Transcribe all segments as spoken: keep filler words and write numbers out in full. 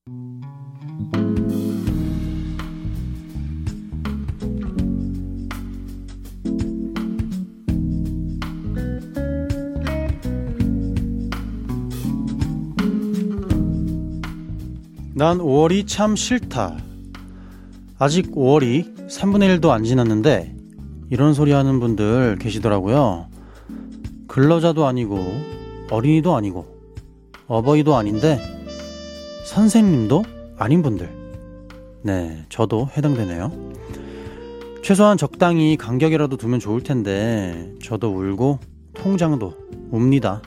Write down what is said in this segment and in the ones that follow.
난 오월이 참 싫다. 아직 오월이 삼분의 일도 안 지났는데 이런 소리 하는 분들 계시더라고요. 근로자도 아니고 어린이도 아니고 어버이도 아닌데 선생님도 아닌 분들. 네, 저도 해당되네요. 최소한 적당히 간격이라도 두면 좋을 텐데 저도 울고 통장도 웁니다.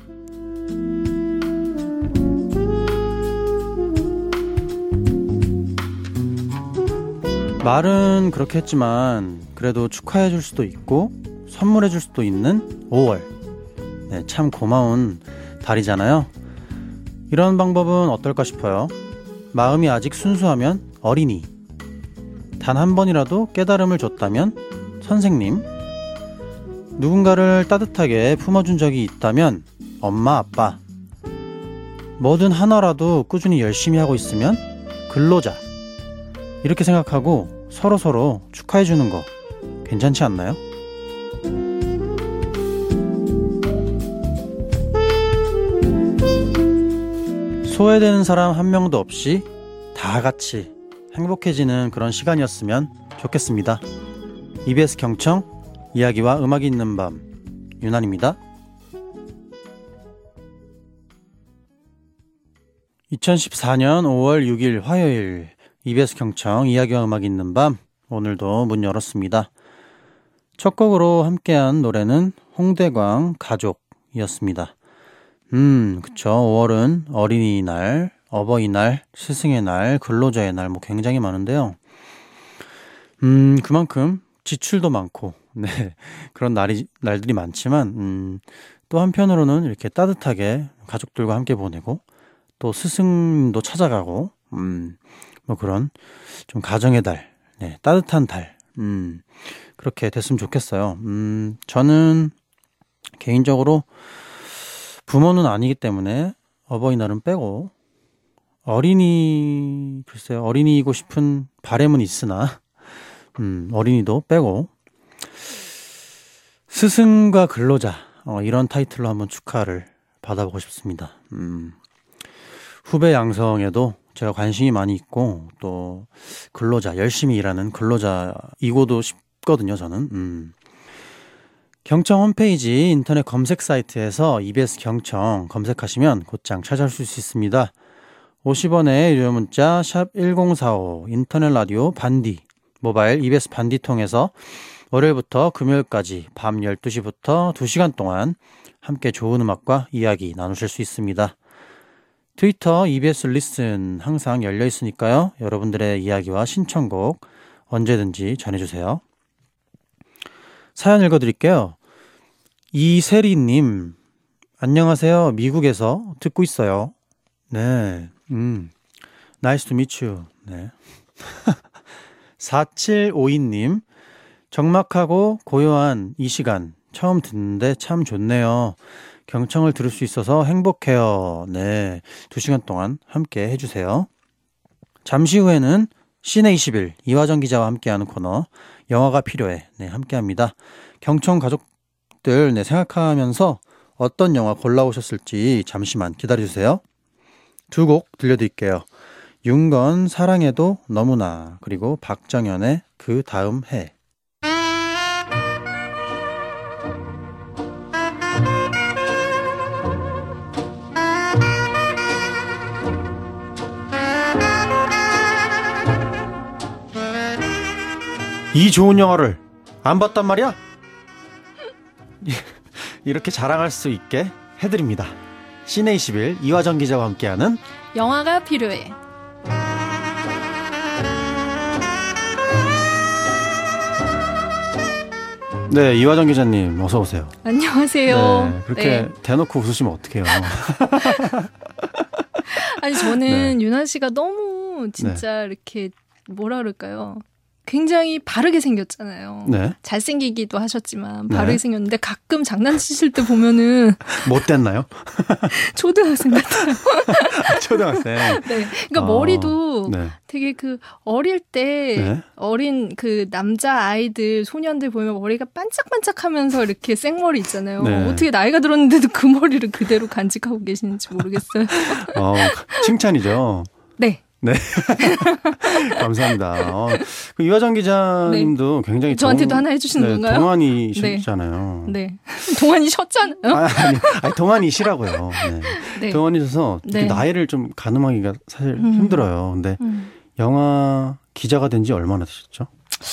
말은 그렇게 했지만 그래도 축하해 줄 수도 있고 선물해 줄 수도 있는 오월. 네, 참 고마운 달이잖아요. 이런 방법은 어떨까 싶어요. 마음이 아직 순수하면 어린이, 단 한 번이라도 깨달음을 줬다면 선생님, 누군가를 따뜻하게 품어준 적이 있다면 엄마, 아빠, 뭐든 하나라도 꾸준히 열심히 하고 있으면 근로자. 이렇게 생각하고 서로서로 축하해주는 거 괜찮지 않나요? 소외되는 사람 한 명도 없이 다 같이 행복해지는 그런 시간이었으면 좋겠습니다. 이비에스 경청, 이야기와 음악이 있는 밤, 윤한입니다. 이천십사년 오월 육일 화요일, 이비에스 경청 이야기와 음악이 있는 밤, 오늘도 문 열었습니다. 첫 곡으로 함께한 노래는 홍대광 가족이었습니다. 음, 그쵸. 오월은 어린이날, 어버이날, 스승의 날, 근로자의 날, 뭐 굉장히 많은데요. 음, 그만큼 지출도 많고, 네, 그런 날이, 날들이 많지만, 음, 또 한편으로는 이렇게 따뜻하게 가족들과 함께 보내고, 또 스승도 찾아가고, 음, 뭐 그런 좀 가정의 달, 네, 따뜻한 달, 음, 그렇게 됐으면 좋겠어요. 음, 저는 개인적으로 부모는 아니기 때문에 어버이날은 빼고 어린이, 글쎄요, 어린이이고 싶은 바람은 있으나 음, 어린이도 빼고 스승과 근로자, 어, 이런 타이틀로 한번 축하를 받아보고 싶습니다. 음, 후배 양성에도 제가 관심이 많이 있고 또 근로자, 열심히 일하는 근로자이고도 싶거든요, 저는. 음. 경청 홈페이지 인터넷 검색 사이트에서 이비에스 경청 검색하시면 곧장 찾아올 수 있습니다. 오십 원의 유료 문자 샵 일공사오, 인터넷 라디오 반디, 모바일 이비에스 반디 통해서 월요일부터 금요일까지 밤 열두 시부터 두 시간 동안 함께 좋은 음악과 이야기 나누실 수 있습니다. 트위터 이비에스 리슨 항상 열려 있으니까요. 여러분들의 이야기와 신청곡 언제든지 전해주세요. 사연 읽어드릴게요. 이세리님, 안녕하세요. 미국에서 듣고 있어요. 네, 음, nice to meet you. 네. 사칠오이님, 적막하고 고요한 이 시간 처음 듣는데 참 좋네요. 경청을 들을 수 있어서 행복해요. 네, 두 시간 동안 함께 해주세요. 잠시 후에는 시내 이십일 이화정 기자와 함께하는 코너 영화가 필요해, 네, 함께합니다. 경청 가족들, 네, 생각하면서 어떤 영화 골라오셨을지 잠시만 기다려주세요. 두 곡 들려드릴게요. 윤건 사랑해도 너무나, 그리고 박정현의 그 다음 해. 이 좋은 영화를 안 봤단 말이야? 이렇게 자랑할 수 있게 해드립니다. 시내 이십일 이화정 기자와 함께하는 영화가 필요해. 네, 이화정 기자님 어서 오세요. 안녕하세요. 네, 그렇게 네. 대놓고 웃으시면 어떡해요. 아니 저는 네. 윤아 씨가 너무 진짜 네. 이렇게 뭐라 그럴까요? 굉장히 바르게 생겼잖아요. 네. 잘생기기도 하셨지만 바르게 네. 생겼는데 가끔 장난치실 때 보면은 못됐나요? 초등학생 같아요. 초등학생. 네. 그러니까 어, 머리도 네. 되게 그 어릴 때 네. 어린 그 남자 아이들 소년들 보면 머리가 반짝반짝하면서 이렇게 생머리 있잖아요. 네. 어떻게 나이가 들었는데도 그 머리를 그대로 간직하고 계시는지 모르겠어요. 어, 칭찬이죠. 네. 네. 감사합니다. 어, 그 이화정 기자님도 네. 굉장히 저한테도 동, 하나 해주시는 네, 건가요? 동안이셨잖아요. 네. 네. 동안이셨잖아요. 아, 아니, 아니 동안이시라고요. 네. 네. 동안이셔서 네. 나이를 좀 가늠하기가 사실 음. 힘들어요. 근데 음. 영화 기자가 된 지 얼마나 되셨죠?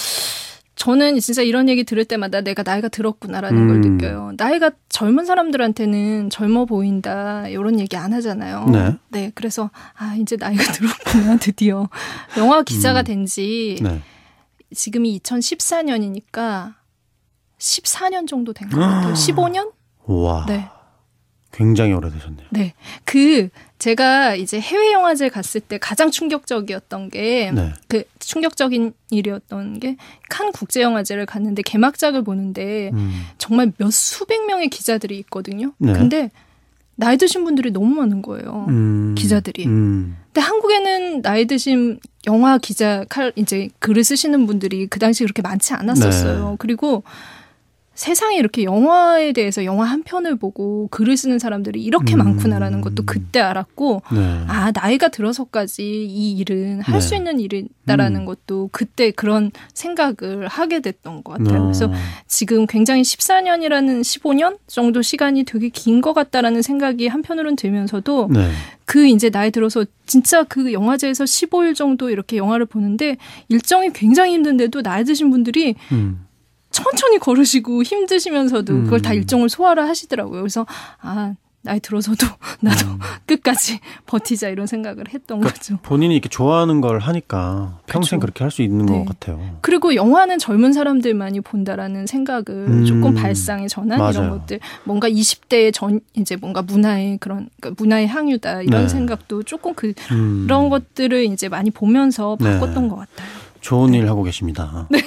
저는 진짜 이런 얘기 들을 때마다 내가 나이가 들었구나라는 음. 걸 느껴요. 나이가 젊은 사람들한테는 젊어 보인다 이런 얘기 안 하잖아요. 네. 네, 그래서 아 이제 나이가 들었구나 드디어. 영화 기자가 음. 된 지 네. 지금이 이천십사 년이니까 십사 년 정도 된 것 같아요. 십오 년? 와. 네. 굉장히 오래되셨네요. 네. 그 제가 이제 해외 영화제 갔을 때 가장 충격적이었던 게 네. 그 충격적인 일이었던 게 칸 국제 영화제를 갔는데 개막작을 보는데 음. 정말 몇 수백 명의 기자들이 있거든요. 네. 근데 나이 드신 분들이 너무 많은 거예요. 음. 기자들이. 음. 근데 한국에는 나이 드신 영화 기자 칼 이제 글을 쓰시는 분들이 그 당시 그렇게 많지 않았었어요. 네. 그리고 세상에 이렇게 영화에 대해서 영화 한 편을 보고 글을 쓰는 사람들이 이렇게 음. 많구나라는 것도 그때 알았고 네. 아 나이가 들어서까지 이 일은 할 수 네. 있는 일이다라는 음. 것도 그때 그런 생각을 하게 됐던 것 같아요. 어. 그래서 지금 굉장히 십사 년이라는 십오 년 정도 시간이 되게 긴 것 같다라는 생각이 한편으로는 들면서도 네. 그 이제 나이 들어서 진짜 그 영화제에서 십오 일 정도 이렇게 영화를 보는데 일정이 굉장히 힘든데도 나이 드신 분들이 음. 천천히 걸으시고 힘드시면서도 음. 그걸 다 일정을 소화를 하시더라고요. 그래서 아 나이 들어서도 나도 음. 끝까지 버티자 이런 생각을 했던 그러니까 거죠. 본인이 이렇게 좋아하는 걸 하니까 평생 그렇죠. 그렇게 할 수 있는 네. 것 같아요. 그리고 영화는 젊은 사람들만이 본다라는 생각을 음. 조금 발상의 전환 맞아요. 이런 것들 뭔가 이십 대의 전 이제 뭔가 문화의 그런 그러니까 문화의 항유다 이런 네. 생각도 조금 그 음. 그런 것들을 이제 많이 보면서 네. 바꿨던 것 같아요. 좋은 일 하고 계십니다. 네. 네.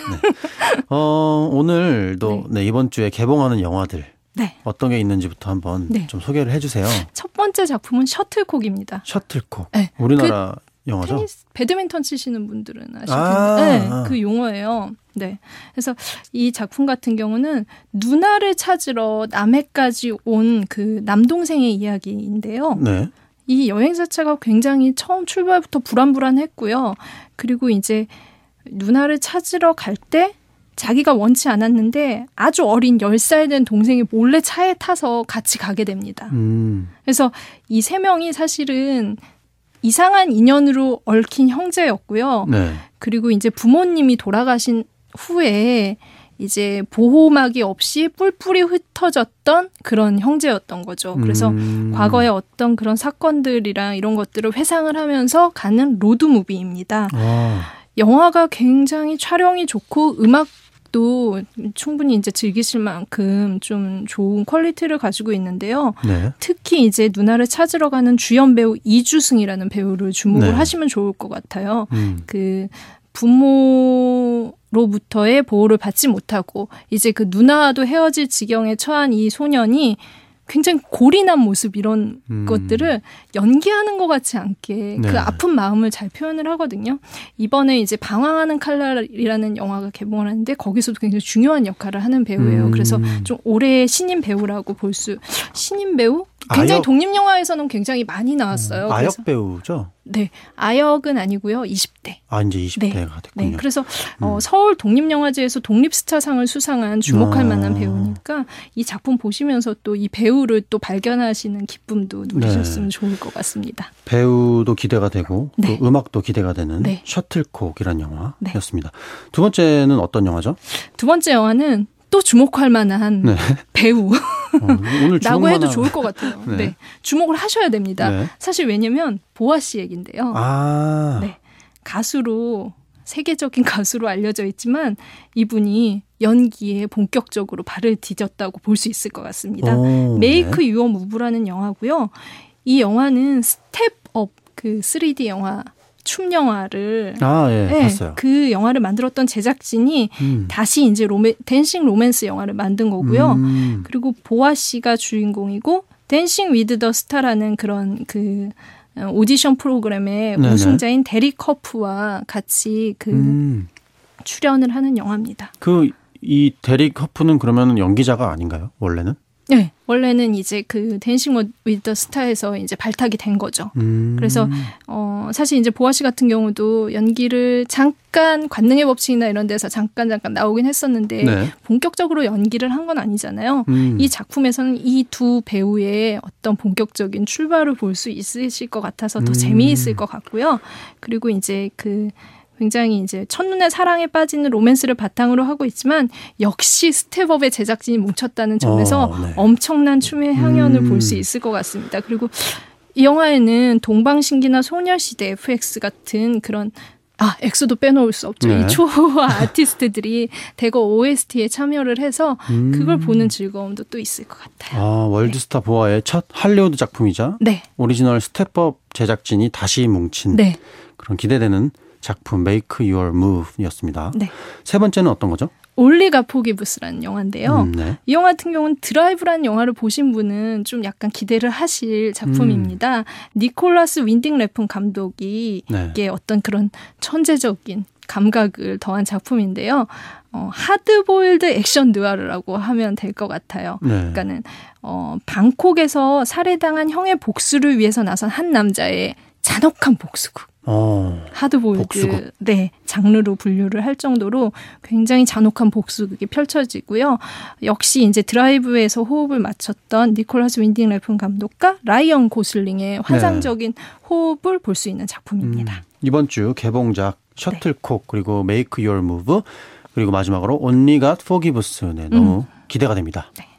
어, 오늘도 네. 네, 이번 주에 개봉하는 영화들 네. 어떤 게 있는지부터 한번 네. 좀 소개를 해주세요. 첫 번째 작품은 셔틀콕입니다. 셔틀콕. 네. 우리나라 영화죠? 테니스, 배드민턴 치시는 분들은 아실 텐데 아, 네, 아. 그 용어예요. 네, 그래서 이 작품 같은 경우는 누나를 찾으러 남해까지 온 그 남동생의 이야기인데요. 네. 이 여행 자체가 굉장히 처음 출발부터 불안불안했고요. 그리고 이제 누나를 찾으러 갈 때 자기가 원치 않았는데 아주 어린 열 살 된 동생이 몰래 차에 타서 같이 가게 됩니다. 음. 그래서 이 세 명이 사실은 이상한 인연으로 얽힌 형제였고요. 네. 그리고 이제 부모님이 돌아가신 후에 이제 보호막이 없이 뿔뿔이 흩어졌던 그런 형제였던 거죠. 그래서 음. 과거의 어떤 그런 사건들이랑 이런 것들을 회상을 하면서 가는 로드무비입니다. 아. 영화가 굉장히 촬영이 좋고 음악도 충분히 이제 즐기실 만큼 좀 좋은 퀄리티를 가지고 있는데요. 네. 특히 이제 누나를 찾으러 가는 주연 배우 이주승이라는 배우를 주목을 네. 하시면 좋을 것 같아요. 음. 그 부모로부터의 보호를 받지 못하고 이제 그 누나와도 헤어질 지경에 처한 이 소년이 굉장히 골인한 모습 이런 음. 것들을 연기하는 것 같지 않게 네. 그 아픈 마음을 잘 표현을 하거든요. 이번에 이제 방황하는 칼날이라는 영화가 개봉을 하는데 거기서도 굉장히 중요한 역할을 하는 배우예요. 음. 그래서 좀 올해의 신인 배우라고 볼 수 신인 배우? 굉장히 아역? 독립영화에서는 굉장히 많이 나왔어요. 아역 그래서, 배우죠? 네. 아역은 아니고요. 이십 대. 아, 이제 이십 대가 됐군요. 네, 그래서 음. 어, 서울 독립영화제에서 독립스타상을 수상한 주목할 아. 만한 배우니까 이 작품 보시면서 또 이 배우를 또 발견하시는 기쁨도 누리셨으면 네. 좋을 것 같습니다. 배우도 기대가 되고 네. 또 음악도 기대가 되는 네. 셔틀콕이라는 영화였습니다. 네. 두 번째는 어떤 영화죠? 두 번째 영화는 또 주목할 만한 네. 배우. 어, 오늘 라고 해도 주목만 좋을 것 같아요. 네. 네. 주목을 하셔야 됩니다. 네. 사실 왜냐면 보아 씨 얘기인데요. 아. 네. 가수로 세계적인 가수로 알려져 있지만 이분이 연기에 본격적으로 발을 디뎠다고 볼 수 있을 것 같습니다. 오, 메이크 네. 유어 무브라는 영화고요. 이 영화는 스텝업 그 쓰리디 영화 춤 영화를 아, 예, 네, 봤어요. 그 영화를 만들었던 제작진이 음. 다시 이제 로맨, 댄싱 로맨스 영화를 만든 거고요. 음. 그리고 보아 씨가 주인공이고 댄싱 위드 더 스타라는 그런 그 오디션 프로그램의 네네. 우승자인 데릭 커프와 같이 그 음. 출연을 하는 영화입니다. 그 이 데릭 커프는 그러면 연기자가 아닌가요? 원래는? 네, 원래는 이제 그 댄싱 위드 더 스타에서 이제 발탁이 된 거죠. 음. 그래서 어 사실 이제 보아 씨 같은 경우도 연기를 잠깐 관능의 법칙이나 이런 데서 잠깐 잠깐 나오긴 했었는데 네. 본격적으로 연기를 한 건 아니잖아요. 음. 이 작품에서는 이 두 배우의 어떤 본격적인 출발을 볼 수 있으실 것 같아서 더 음. 재미있을 것 같고요. 그리고 이제 그 굉장히 이제 첫눈에 사랑에 빠지는 로맨스를 바탕으로 하고 있지만 역시 스텝업의 제작진이 뭉쳤다는 점에서 어, 네. 엄청난 춤의 향연을 음. 볼 수 있을 것 같습니다. 그리고 이 영화에는 동방신기나 소녀시대 에프엑스 같은 그런 아 엑소도 빼놓을 수 없죠. 네. 이 초호화 아티스트들이 대거 오에스티에 참여를 해서 음. 그걸 보는 즐거움도 또 있을 것 같아요. 아 월드스타 네. 보아의 첫 할리우드 작품이자 네. 오리지널 스텝업 제작진이 다시 뭉친 네. 그런 기대되는 작품 Make Your Move였습니다. 네. 세 번째는 어떤 거죠? 올리가 포기부스라는 영화인데요. 음, 네. 이 영화 같은 경우는 드라이브라는 영화를 보신 분은 좀 약간 기대를 하실 작품입니다. 음. 니콜라스 윈딩 레픈 감독이 네. 이게 어떤 그런 천재적인 감각을 더한 작품인데요. 어, 하드보일드 액션 느와르라고 하면 될 것 같아요. 네. 그러니까는 어, 방콕에서 살해당한 형의 복수를 위해서 나선 한 남자의 잔혹한 복수극. 어, 하드보일드 복수극. 네, 장르로 분류를 할 정도로 굉장히 잔혹한 복수극이 펼쳐지고요. 역시 이제 드라이브에서 호흡을 맞췄던 니콜라스 윈딩 레픈 감독과 라이언 고슬링의 환상적인 네. 호흡을 볼 수 있는 작품입니다. 음, 이번 주 개봉작 셔틀콕 네. 그리고 Make Your Move 그리고 마지막으로 Only God Forgives 네, 너무 음. 기대가 됩니다. 네.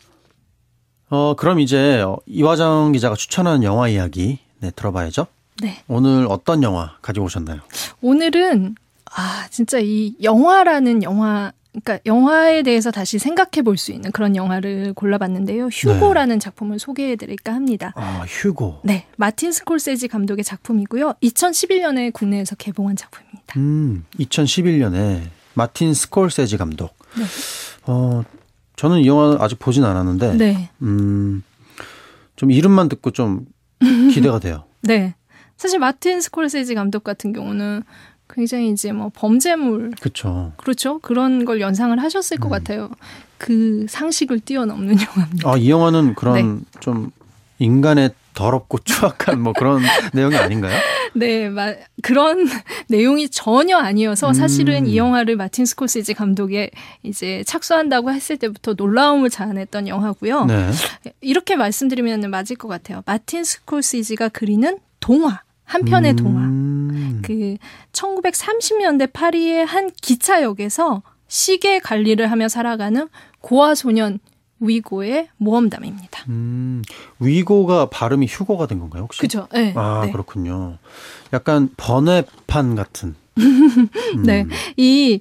어, 그럼 이제 이화정 기자가 추천한 영화 이야기 네, 들어봐야죠. 네. 오늘 어떤 영화 가지고 오셨나요? 오늘은 아 진짜 이 영화라는 영화 그러니까 영화에 대해서 다시 생각해 볼 수 있는 그런 영화를 골라봤는데요. 휴고라는 네. 작품을 소개해드릴까 합니다. 아 휴고. 네, 마틴 스콜세지 감독의 작품이고요. 이천십일 년에 국내에서 개봉한 작품입니다. 음, 이천십일 년에 마틴 스콜세지 감독. 네. 어, 저는 이 영화 아직 보진 않았는데, 네. 음, 좀 이름만 듣고 좀 기대가 돼요. 네. 사실 마틴 스콜세지 감독 같은 경우는 굉장히 이제 뭐 범죄물. 그렇죠. 그렇죠. 그런 걸 연상을 하셨을 음. 것 같아요. 그 상식을 뛰어넘는 영화입니다. 아, 이 영화는 그런 네. 좀 인간의 더럽고 추악한 뭐 그런 내용이 아닌가요? 네, 마, 그런 내용이 전혀 아니어서 사실은 음. 이 영화를 마틴 스콜세지 감독이 이제 착수한다고 했을 때부터 놀라움을 자아냈던 영화고요. 네. 이렇게 말씀드리면 맞을 것 같아요. 마틴 스콜세지가 그리는 동화. 한 편의 음. 동화. 그 천구백삼십 년대 파리의 한 기차역에서 시계 관리를 하며 살아가는 고아 소년 위고의 모험담입니다. 음, 위고가 발음이 휴고가 된 건가요, 혹시? 그렇죠. 네. 아, 네. 그렇군요. 약간 번외판 같은. 음. 네. 이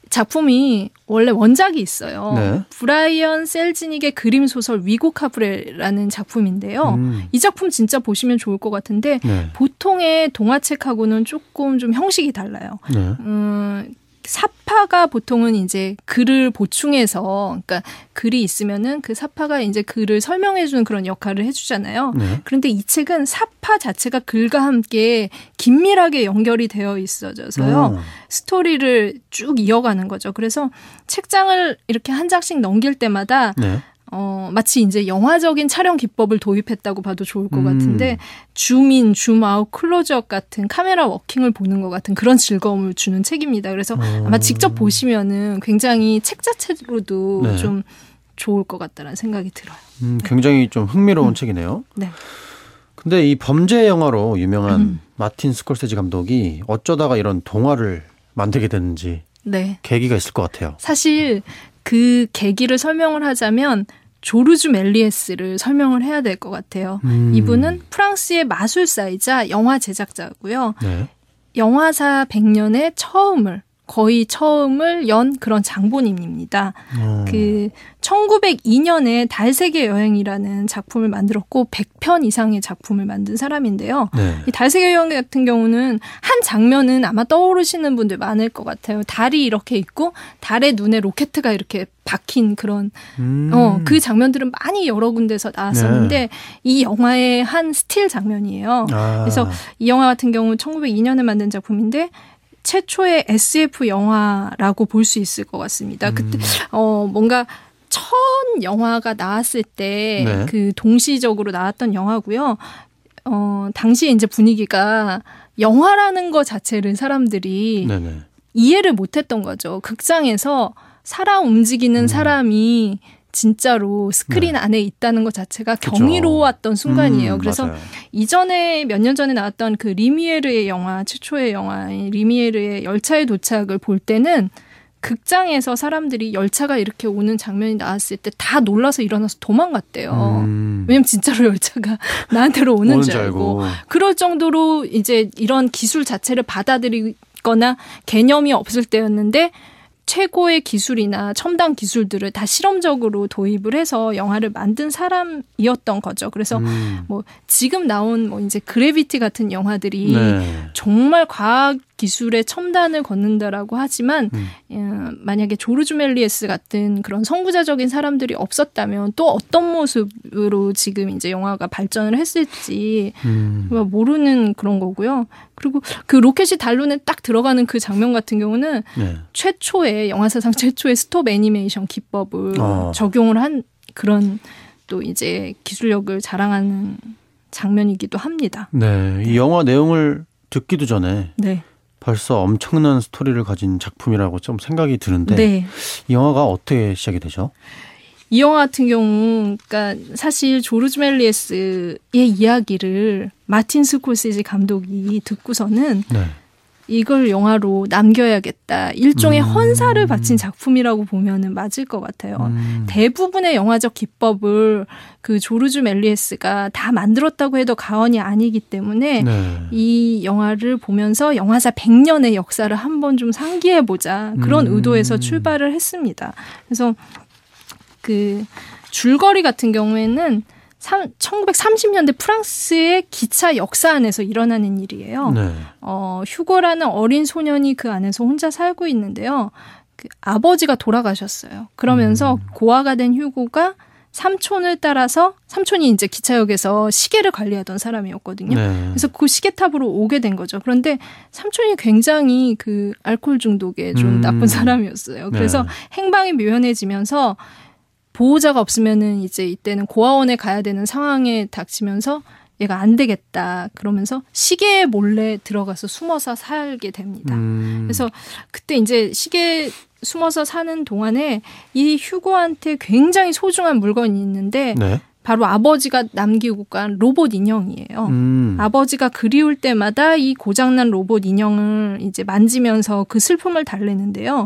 작품이 원래 원작이 있어요. 네. 브라이언 셀즈닉의 그림 소설 위고 카브레라는 작품인데요. 음. 이 작품 진짜 보시면 좋을 것 같은데 네. 보통의 동화책하고는 조금 좀 형식이 달라요. 네. 음, 사파가 보통은 이제 글을 보충해서, 그러니까 글이 있으면은 그 사파가 이제 글을 설명해주는 그런 역할을 해주잖아요. 네. 그런데 이 책은 사파 자체가 글과 함께 긴밀하게 연결이 되어 있어져서요. 오. 스토리를 쭉 이어가는 거죠. 그래서 책장을 이렇게 한 장씩 넘길 때마다 네. 어, 마치 이제 영화적인 촬영 기법을 도입했다고 봐도 좋을 것 같은데, 음. 줌인, 줌아웃, 클로즈업 같은 카메라 워킹을 보는 것 같은 그런 즐거움을 주는 책입니다. 그래서 오. 아마 직접 보시면은 굉장히 책 자체로도 네. 좀 좋을 것 같다는 생각이 들어요. 음, 굉장히 좀 흥미로운 음. 책이네요. 네. 근데 이 범죄 영화로 유명한 음. 마틴 스콜세지 감독이 어쩌다가 이런 동화를 만들게 됐는지 네. 계기가 있을 것 같아요. 사실 그 계기를 설명을 하자면 조르주 멜리에스를 설명을 해야 될 것 같아요. 음. 이분은 프랑스의 마술사이자 영화 제작자고요. 네. 영화사 백 년의 처음을 거의 처음을 연 그런 장본인입니다. 음. 그 천구백이 년에 달세계 여행이라는 작품을 만들었고 백 편 이상의 작품을 만든 사람인데요. 네. 이 달세계 여행 같은 경우는 한 장면은 아마 떠오르시는 분들 많을 것 같아요. 달이 이렇게 있고 달의 눈에 로켓가 이렇게 박힌 그런 음. 어, 그 장면들은 많이 여러 군데서 나왔었는데 네. 이 영화의 한 스틸 장면이에요. 아. 그래서 이 영화 같은 경우 천구백이 년에 만든 작품인데 최초의 에스에프 영화라고 볼 수 있을 것 같습니다. 그때 어 뭔가 첫 영화가 나왔을 때 네. 그 동시적으로 나왔던 영화고요. 어 당시에 이제 분위기가 영화라는 거 자체를 사람들이 네네. 이해를 못했던 거죠. 극장에서 살아 움직이는 음. 사람이 진짜로 스크린 네. 안에 있다는 것 자체가 그쵸. 경이로웠던 순간이에요. 음, 그래서 맞아요. 이전에 몇 년 전에 나왔던 그 리미에르의 영화, 최초의 영화인 리미에르의 열차의 도착을 볼 때는 극장에서 사람들이 열차가 이렇게 오는 장면이 나왔을 때 다 놀라서 일어나서 도망갔대요. 음. 왜냐면 진짜로 열차가 나한테로 오는, 오는 줄 줄 알고. 알고. 그럴 정도로 이제 이런 기술 자체를 받아들이거나 개념이 없을 때였는데 최고의 기술이나 첨단 기술들을 다 실험적으로 도입을 해서 영화를 만든 사람이었던 거죠. 그래서 음. 뭐 지금 나온 뭐 이제 그래비티 같은 영화들이 네. 정말 과학 기술의 첨단을 걷는다라고 하지만 음. 어, 만약에 조르주 멜리에스 같은 그런 선구자적인 사람들이 없었다면 또 어떤 모습으로 지금 이제 영화가 발전을 했을지 음. 모르는 그런 거고요. 그리고 그 로켓이 달론에 딱 들어가는 그 장면 같은 경우는 네. 최초의 영화 사상 최초의 스톱 애니메이션 기법을 어. 적용을 한 그런 또 이제 기술력을 자랑하는 장면이기도 합니다. 네. 이 영화 내용을 듣기도 전에 네. 벌써 엄청난 스토리를 가진 작품이라고 좀 생각이 드는데 네. 이 영화가 어떻게 시작이 되죠? 이 영화 같은 경우, 그러니까 사실 조르주 멜리에스의 이야기를 마틴 스콜세지 감독이 듣고서는 네. 이걸 영화로 남겨야겠다. 일종의 음. 헌사를 바친 작품이라고 보면은 맞을 것 같아요. 음. 대부분의 영화적 기법을 그 조르주 멜리에스가 다 만들었다고 해도 과언이 아니기 때문에 네. 이 영화를 보면서 영화사 백 년의 역사를 한번 좀 상기해보자. 그런 음. 의도에서 출발을 했습니다. 그래서 그 줄거리 같은 경우에는 천구백삼십 년대 프랑스의 기차 역사 안에서 일어나는 일이에요. 네. 어, 휴고라는 어린 소년이 그 안에서 혼자 살고 있는데요. 그 아버지가 돌아가셨어요. 그러면서 음. 고아가 된 휴고가 삼촌을 따라서 삼촌이 이제 기차역에서 시계를 관리하던 사람이었거든요. 네. 그래서 그 시계탑으로 오게 된 거죠. 그런데 삼촌이 굉장히 그 알코올 중독에 좀 음. 나쁜 사람이었어요. 그래서 네. 행방이 묘연해지면서 보호자가 없으면은 이제 이때는 고아원에 가야 되는 상황에 닥치면서 얘가 안 되겠다. 그러면서 시계에 몰래 들어가서 숨어서 살게 됩니다. 음. 그래서 그때 이제 시계 숨어서 사는 동안에 이 휴고한테 굉장히 소중한 물건이 있는데 네. 바로 아버지가 남기고 간 로봇 인형이에요. 음. 아버지가 그리울 때마다 이 고장난 로봇 인형을 이제 만지면서 그 슬픔을 달래는데요.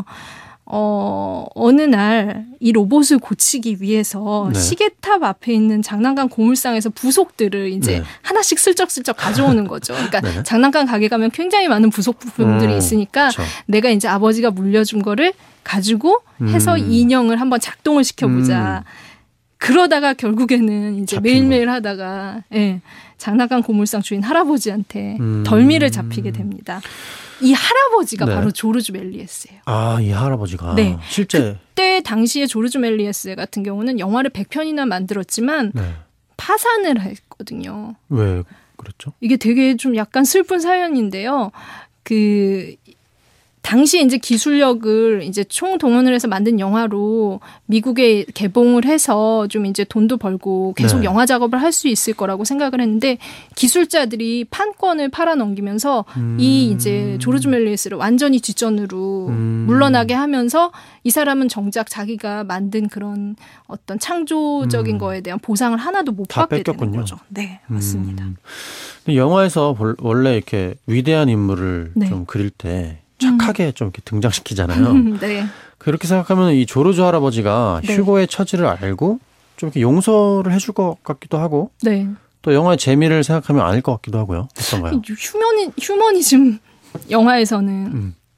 어, 어느 날 이 로봇을 고치기 위해서 네. 시계탑 앞에 있는 장난감 고물상에서 부속들을 이제 네. 하나씩 슬쩍슬쩍 가져오는 거죠. 그러니까 네. 장난감 가게 가면 굉장히 많은 부속 부품들이 음, 있으니까 그쵸. 내가 이제 아버지가 물려준 거를 가지고 해서 음. 이 인형을 한번 작동을 시켜보자. 음. 그러다가 결국에는 이제 잡힌 매일매일 하다가 예, 장난감 고물상 주인 할아버지한테 음. 덜미를 잡히게 됩니다. 이 할아버지가 네. 바로 조르주 멜리에스예요. 아, 이 할아버지가 네. 실제 그때 당시에 조르주 멜리에스 같은 경우는 영화를 백 편이나 만들었지만 네. 파산을 했거든요. 왜 그랬죠? 이게 되게 좀 약간 슬픈 사연인데요. 그 당시에 이제 기술력을 이제 총동원을 해서 만든 영화로 미국에 개봉을 해서 좀 이제 돈도 벌고 계속 네. 영화 작업을 할 수 있을 거라고 생각을 했는데 기술자들이 판권을 팔아 넘기면서 음. 이 이제 조르주 멜리에스를 완전히 뒷전으로 음. 물러나게 하면서 이 사람은 정작 자기가 만든 그런 어떤 창조적인 음. 거에 대한 보상을 하나도 못 다 받게 뺏겼군요. 되는 거죠. 네, 맞습니다. 음. 근데 영화에서 볼- 원래 이렇게 위대한 인물을 네. 좀 그릴 때 착하게 좀 이렇게 등장시키잖아요. 네. 그렇게 생각하면 이 조르주 할아버지가 네. 휴고의 처지를 알고 좀 이렇게 용서를 해줄 것 같기도 하고 네. 또 영화의 재미를 생각하면 아닐 것 같기도 하고요. 어떤가요? 휴머니, 휴머니즘 영화에서는 음.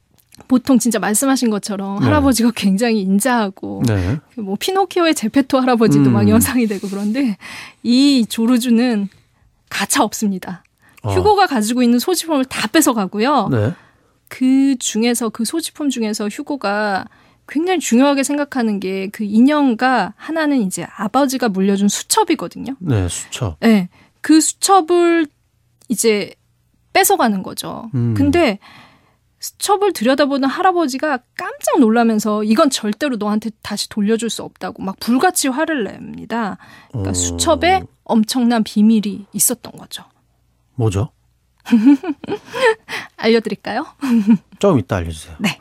보통 진짜 말씀하신 것처럼 네. 할아버지가 굉장히 인자하고 네. 뭐 피노키오의 제페토 할아버지도 음. 막 연상이 되고 그런데 이 조르주는 가차 없습니다. 어. 휴고가 가지고 있는 소지품을 다 뺏어가고요. 네. 그 중에서 그 소지품 중에서 휴고가 굉장히 중요하게 생각하는 게 그 인형과 하나는 이제 아버지가 물려준 수첩이거든요. 네, 수첩. 네, 그 수첩을 이제 뺏어가는 거죠. 음. 근데 수첩을 들여다보는 할아버지가 깜짝 놀라면서 이건 절대로 너한테 다시 돌려줄 수 없다고 막 불같이 화를 냅니다. 그러니까 어. 수첩에 엄청난 비밀이 있었던 거죠. 뭐죠? 알려드릴까요? 좀 이따 알려주세요. 네.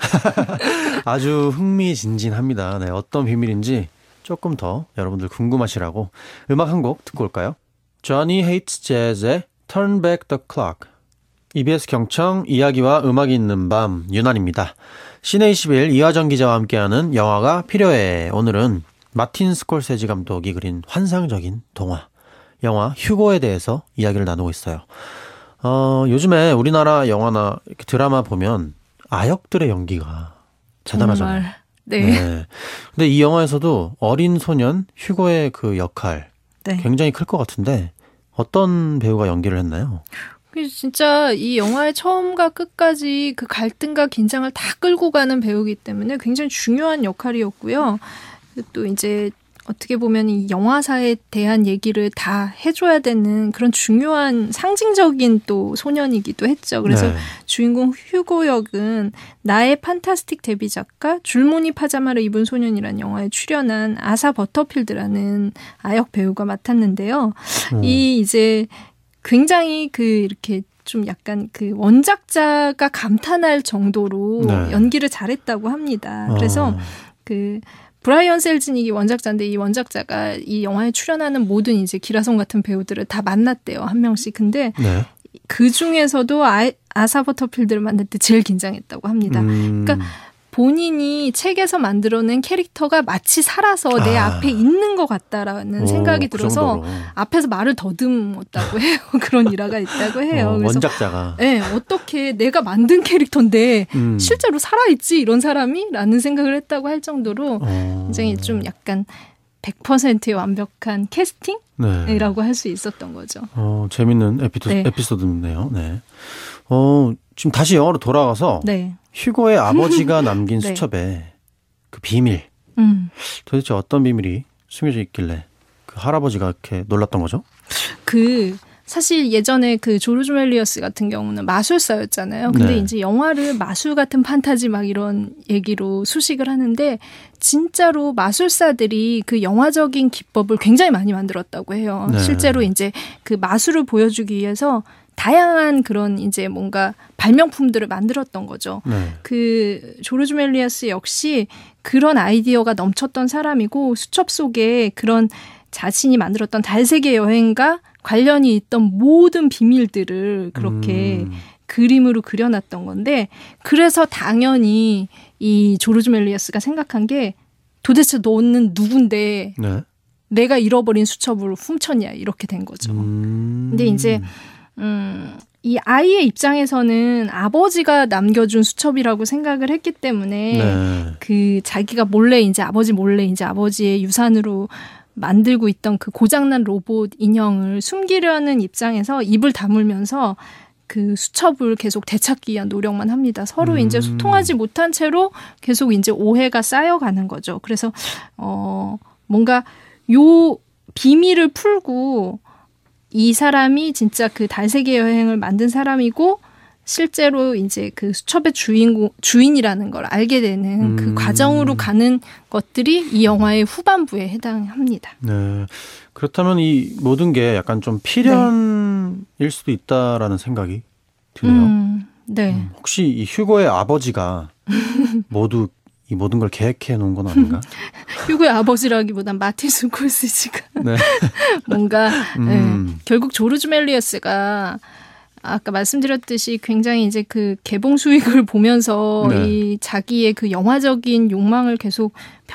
아주 흥미진진합니다. 네, 어떤 비밀인지 조금 더 여러분들 궁금하시라고 음악 한 곡 듣고 올까요? Johnny Hates Jazz의 Turn Back the Clock. 이비에스 경청 이야기와 음악이 있는 밤 윤환입니다. 시내 이십일 이화정 기자와 함께하는 영화가 필요해. 오늘은 마틴 스콜세지 감독이 그린 환상적인 동화, 영화 휴고에 대해서 이야기를 나누고 있어요. 어, 요즘에 우리나라 영화나 이렇게 드라마 보면 아역들의 연기가 대단하잖아요. 정말. 네. 네. 근데 이 영화에서도 어린 소년 휴고의 그 역할 네. 굉장히 클 것 같은데 어떤 배우가 연기를 했나요? 진짜 이 영화의 처음과 끝까지 그 갈등과 긴장을 다 끌고 가는 배우이기 때문에 굉장히 중요한 역할이었고요. 또 이제 어떻게 보면 이 영화사에 대한 얘기를 다 해줘야 되는 그런 중요한 상징적인 또 소년이기도 했죠. 그래서 네. 주인공 휴고 역은 나의 판타스틱 데뷔 작가 줄무늬 파자마를 입은 소년이라는 영화에 출연한 아사 버터필드라는 아역 배우가 맡았는데요. 음. 이 이제 굉장히 그 이렇게 좀 약간 그 원작자가 감탄할 정도로 네. 연기를 잘했다고 합니다. 그래서 어. 그 브라이언 셀즈닉이 원작자인데 이 원작자가 이 영화에 출연하는 모든 이제 기라성 같은 배우들을 다 만났대요. 한 명씩. 근데 네. 그 중에서도 아, 아사 버터필드를 만날 때 제일 긴장했다고 합니다. 음. 그러니까 본인이 책에서 만들어낸 캐릭터가 마치 살아서 내 아. 앞에 있는 것 같다라는 오, 생각이 그 들어서 정도로. 앞에서 말을 더듬었다고 해요. 그런 일화가 있다고 해요. 어, 그래서 원작자가. 네, 어떻게 내가 만든 캐릭터인데 음. 실제로 살아있지 이런 사람이? 라는 생각을 했다고 할 정도로 어. 굉장히 좀 약간 백 퍼센트의 완벽한 캐스팅이라고 네. 할 수 있었던 거죠. 어, 재밌는 에피소, 네. 에피소드네요. 네. 어, 지금 다시 영화로 돌아가서 네. 휴고의 아버지가 남긴 네. 수첩에 그 비밀, 음. 도대체 어떤 비밀이 숨겨져 있길래 그 할아버지가 이렇게 놀랐던 거죠? 그 사실 예전에 그 조르주 멜리어스 같은 경우는 마술사였잖아요. 근데 네. 이제 영화를 마술 같은 판타지 막 이런 얘기로 수식을 하는데 진짜로 마술사들이 그 영화적인 기법을 굉장히 많이 만들었다고 해요. 네. 실제로 이제 그 마술을 보여주기 위해서 다양한 그런 이제 뭔가 발명품들을 만들었던 거죠. 네. 그 조르주 멜리어스 역시 그런 아이디어가 넘쳤던 사람이고 수첩 속에 그런 자신이 만들었던 달세계 여행과 관련이 있던 모든 비밀들을 그렇게 음. 그림으로 그려놨던 건데 그래서 당연히 이 조르주 멜리어스가 생각한 게 도대체 너는 누군데 네. 내가 잃어버린 수첩을 훔쳤냐 이렇게 된 거죠. 음. 근데 이제 음, 이 아이의 입장에서는 아버지가 남겨준 수첩이라고 생각을 했기 때문에 네. 그 자기가 몰래 이제 아버지 몰래 이제 아버지의 유산으로 만들고 있던 그 고장난 로봇 인형을 숨기려는 입장에서 입을 다물면서 그 수첩을 계속 되찾기 위한 노력만 합니다. 서로 음. 이제 소통하지 못한 채로 계속 이제 오해가 쌓여가는 거죠. 그래서 어 뭔가 요 비밀을 풀고 이 사람이 진짜 그 달세계 여행을 만든 사람이고 실제로 이제 그 수첩의 주인공, 주인이라는 걸 알게 되는 음. 그 과정으로 가는 것들이 이 영화의 후반부에 해당합니다. 네. 그렇다면 이 모든 게 약간 좀 필연일 네. 수도 있다라는 생각이 드네요. 음, 네. 음, 혹시 이 휴고의 아버지가 모두 이 모든 걸 계획해 놓은 건 아닌가? 휴고의 아버지라기보단 마틴 스콜세지가 네. 뭔가 음. 네. 결국 조르주 멜리어스가 아까 말씀드렸듯이 굉장히 이제 그 개봉 수익을 보면서 네. 이 자기의 그 영화적인 욕망을 계속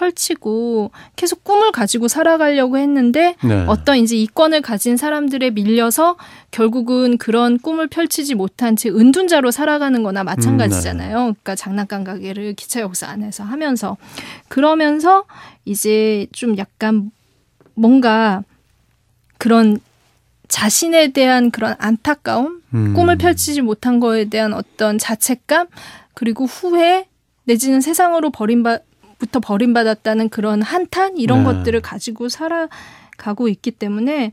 펼치고 계속 꿈을 가지고 살아가려고 했는데 네. 어떤 이제 이권을 가진 사람들에 밀려서 결국은 그런 꿈을 펼치지 못한 채 은둔자로 살아가는 거나 마찬가지잖아요. 음, 네. 그러니까 장난감 가게를 기차 역사 안에서 하면서 그러면서 이제 좀 약간 뭔가 그런 자신에 대한 그런 안타까움, 음. 꿈을 펼치지 못한 거에 대한 어떤 자책감, 그리고 후회, 내지는 세상으로 버림받부터 버림받았다는 그런 한탄 이런 네. 것들을 가지고 살아가고 있기 때문에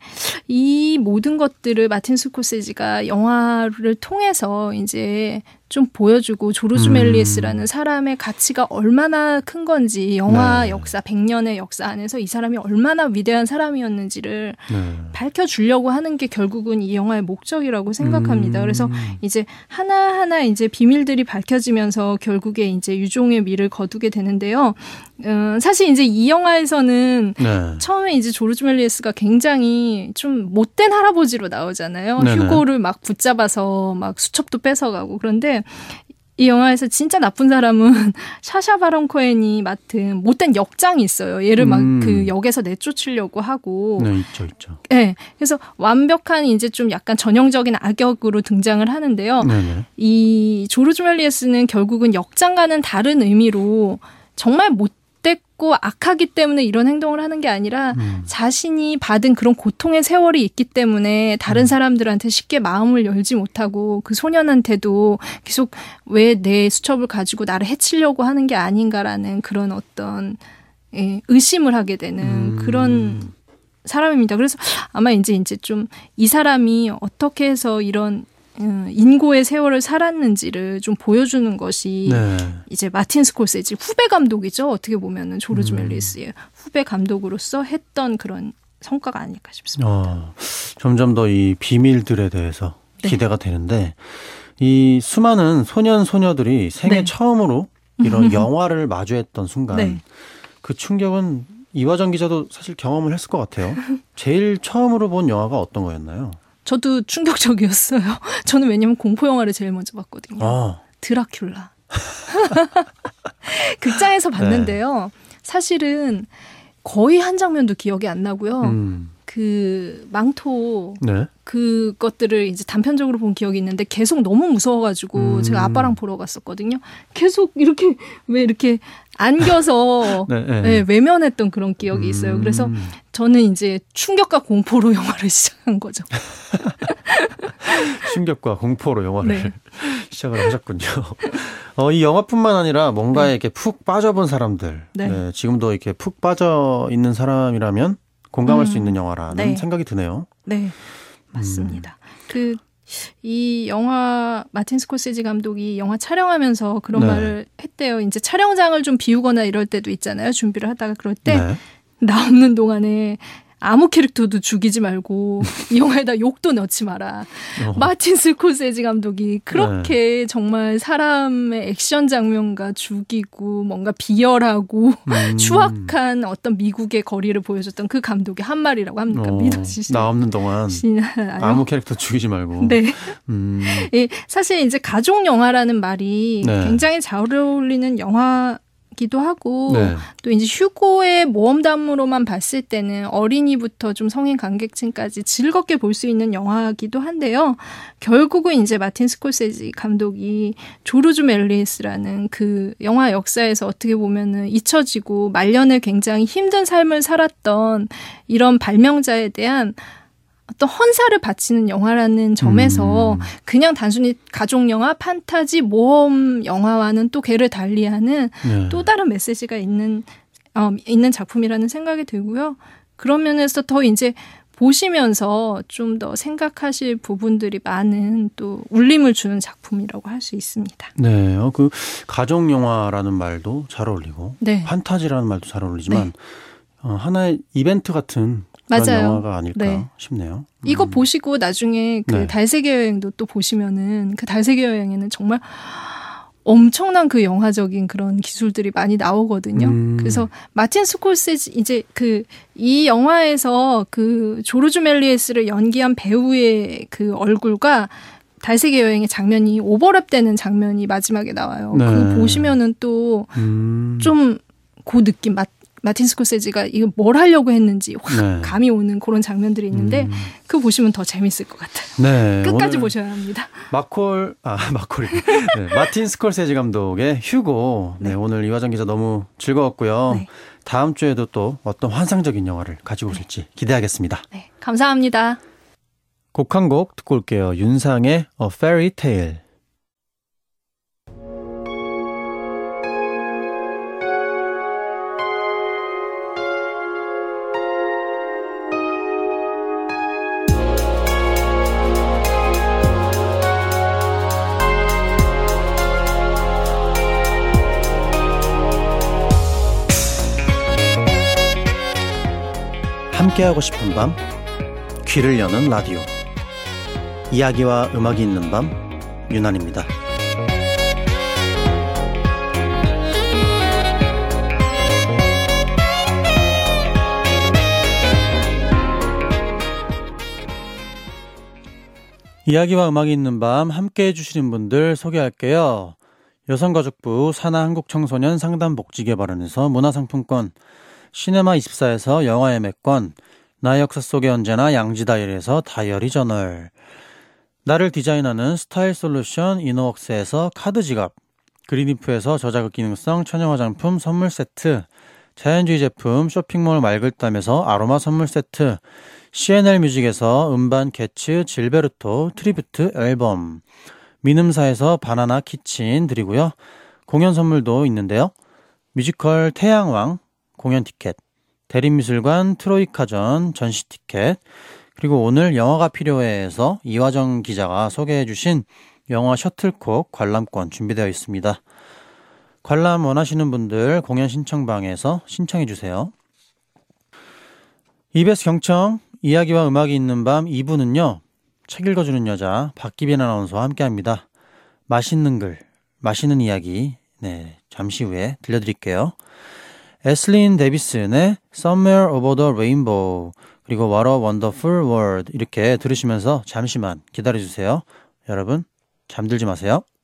이 모든 것들을 마틴 스콜세지가 영화를 통해서 이제 좀 보여주고 조르주 음. 멜리에스라는 사람의 가치가 얼마나 큰 건지 영화 네. 역사, 백 년의 역사 안에서 이 사람이 얼마나 위대한 사람이었는지를 네. 밝혀주려고 하는 게 결국은 이 영화의 목적이라고 생각합니다. 음. 그래서 이제 하나하나 이제 비밀들이 밝혀지면서 결국에 이제 유종의 미를 거두게 되는데요. 음, 사실 이제 이 영화에서는 네. 처음에 이제 조르주 멜리에스가 굉장히 좀 못된 할아버지로 나오잖아요. 네네. 휴고를 막 붙잡아서 막 수첩도 뺏어가고. 그런데 이 영화에서 진짜 나쁜 사람은 샤샤 바론 코헨이 맡은 못된 역장이 있어요. 얘를 막 음. 그 역에서 내쫓으려고 하고. 네, 있죠, 있죠. 네, 그래서 완벽한 이제 좀 약간 전형적인 악역으로 등장을 하는데요. 네네. 이 조르주 멜리에스는 결국은 역장과는 다른 의미로 정말 못됐고 악하기 때문에 이런 행동을 하는 게 아니라 음. 자신이 받은 그런 고통의 세월이 있기 때문에 다른 사람들한테 쉽게 마음을 열지 못하고 그 소년한테도 계속 왜 내 수첩을 가지고 나를 해치려고 하는 게 아닌가라는 그런 어떤 예, 의심을 하게 되는 음. 그런 사람입니다. 그래서 아마 이제 이제 좀 이 사람이 어떻게 해서 이런 인고의 세월을 살았는지를 좀 보여주는 것이 네. 이제 마틴 스콜세지 후배 감독이죠. 어떻게 보면은 조르주 음. 멜리스의 후배 감독으로서 했던 그런 성과가 아닐까 싶습니다. 어, 점점 더 이 비밀들에 대해서 네. 기대가 되는데 이 수많은 소년 소녀들이 생애 네. 처음으로 이런 영화를 마주했던 순간 네. 그 충격은 이화정 기자도 사실 경험을 했을 것 같아요. 제일 처음으로 본 영화가 어떤 거였나요? 저도 충격적이었어요. 저는 왜냐면 공포 영화를 제일 먼저 봤거든요. 아. 드라큘라. 극장에서 봤는데요. 사실은 거의 한 장면도 기억이 안 나고요. 음. 그 망토 네. 그것들을 이제 단편적으로 본 기억이 있는데 계속 너무 무서워가지고 음. 제가 아빠랑 보러 갔었거든요. 계속 이렇게 왜 이렇게 안겨서 네, 네. 네, 외면했던 그런 기억이 있어요. 그래서 음. 저는 이제 충격과 공포로 영화를 시작한 거죠. 충격과 공포로 영화를 네. 시작을 하셨군요. 어, 이 영화뿐만 아니라 뭔가에 이렇게 푹 빠져본 사람들, 네. 네, 지금도 이렇게 푹 빠져 있는 사람이라면 공감할 음. 수 있는 영화라는 네. 생각이 드네요. 네, 맞습니다. 그 이 영화 마틴 스콜세지 감독이 영화 촬영하면서 그런 네. 말을 했대요. 이제 촬영장을 좀 비우거나 이럴 때도 있잖아요. 준비를 하다가 그럴 때 네. 나 없는 동안에 아무 캐릭터도 죽이지 말고 이 영화에다 욕도 넣지 마라. 어. 마틴 스콜세지 감독이 그렇게 네. 정말 사람의 액션 장면과 죽이고 뭔가 비열하고 음. 추악한 어떤 미국의 거리를 보여줬던 그 감독의 한 말이라고 합니까? 어. 믿어지시나요? 나 없는 동안 아무 캐릭터 죽이지 말고. 네. 음. 예, 사실 이제 가족 영화라는 말이 네. 굉장히 잘 어울리는 영화 기도 하고 네. 또 이제 휴고의 모험담으로만 봤을 때는 어린이부터 좀 성인 관객층까지 즐겁게 볼 수 있는 영화기도 한데요. 결국은 이제 마틴 스콜세지 감독이 조르주 멜리에스라는 그 영화 역사에서 어떻게 보면은 잊혀지고 말년에 굉장히 힘든 삶을 살았던 이런 발명자에 대한 어떤 헌사를 바치는 영화라는 점에서 음. 그냥 단순히 가족 영화, 판타지, 모험 영화와는 또 궤를 달리하는 네. 또 다른 메시지가 있는 어, 있는 작품이라는 생각이 들고요. 그런 면에서 더 이제 보시면서 좀 더 생각하실 부분들이 많은 또 울림을 주는 작품이라고 할 수 있습니다. 네, 어, 그 가족 영화라는 말도 잘 어울리고 네. 판타지라는 말도 잘 어울리지만 네. 어, 하나의 이벤트 같은 그런 맞아요. 영화가 아닐까 네. 싶네요. 음. 이거 보시고 나중에 그 네. 달세계 여행도 또 보시면은 그 달세계 여행에는 정말 엄청난 그 영화적인 그런 기술들이 많이 나오거든요. 음. 그래서 마틴 스콜세지 이제 그 이 영화에서 그 조르주 멜리에스를 연기한 배우의 그 얼굴과 달세계 여행의 장면이 오버랩되는 장면이 마지막에 나와요. 네. 그거 보시면은 또 좀 그 음. 느낌 마, 마틴 스콜세지가 이거 뭘 하려고 했는지 확 네. 감이 오는 그런 장면들이 있는데 음. 그거 보시면 더 재밌을 것 같아요. 네, 끝까지 오늘 보셔야 합니다. 마콜 아 마콜이 네, 마틴 스콜세지 감독의 휴고. 네, 네. 오늘 이화정 기자 너무 즐거웠고요. 네. 다음 주에도 또 어떤 환상적인 영화를 가지고 오실지 기대하겠습니다. 네, 감사합니다. 곡 한 곡 듣고 올게요. 윤상의 A Fairy Tale. 함께하고 싶은 밤, 귀를 여는 라디오. 이야기와 음악이 있는 밤, 유난입니다. 이야기와 음악이 있는 밤 함께 해주시는 분들 소개할게요. 여성가족부 산하한국청소년 상담복지개발원에서 문화상품권, 시네마이십사에서 영화 예매권, 나의 역사 속의 언제나 양지다이얼에서 다이어리 저널, 나를 디자인하는 스타일 솔루션 이너웍스에서 카드 지갑, 그린리프에서 저자극 기능성 천연 화장품 선물 세트, 자연주의 제품 쇼핑몰 말글담에서 아로마 선물 세트, 씨엔엘 뮤직에서 음반 개츠 질베르토 트리뷰트 앨범, 민음사에서 바나나 키친 드리고요. 공연 선물도 있는데요. 뮤지컬 태양왕 공연 티켓, 대림미술관 트로이카전 전시 티켓, 그리고 오늘 영화가 필요해에서 이화정 기자가 소개해 주신 영화 셔틀콕 관람권 준비되어 있습니다. 관람 원하시는 분들 공연 신청방에서 신청해 주세요. 이비에스 경청 이야기와 음악이 있는 밤 이 부는요. 책 읽어주는 여자 박기빈 아나운서와 함께합니다. 맛있는 글, 맛있는 이야기 네 잠시 후에 들려드릴게요. 에슬린 데비슨의 Somewhere Over the Rainbow 그리고 What a Wonderful World 이렇게 들으시면서 잠시만 기다려주세요. 여러분 잠들지 마세요.